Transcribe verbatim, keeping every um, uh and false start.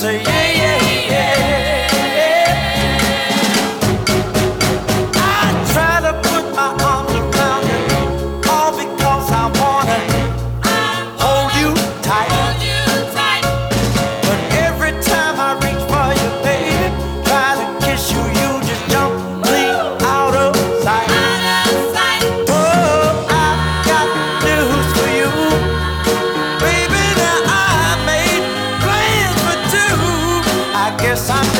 say yeah, yeah, yeah. I try to put my arms around you, all because I wanna hold you tight. But every time I reach for you, baby, try to kiss you, you just jump clean out of sight. Oh, I've got news for you, baby. Now I made plans for two. I guess I'm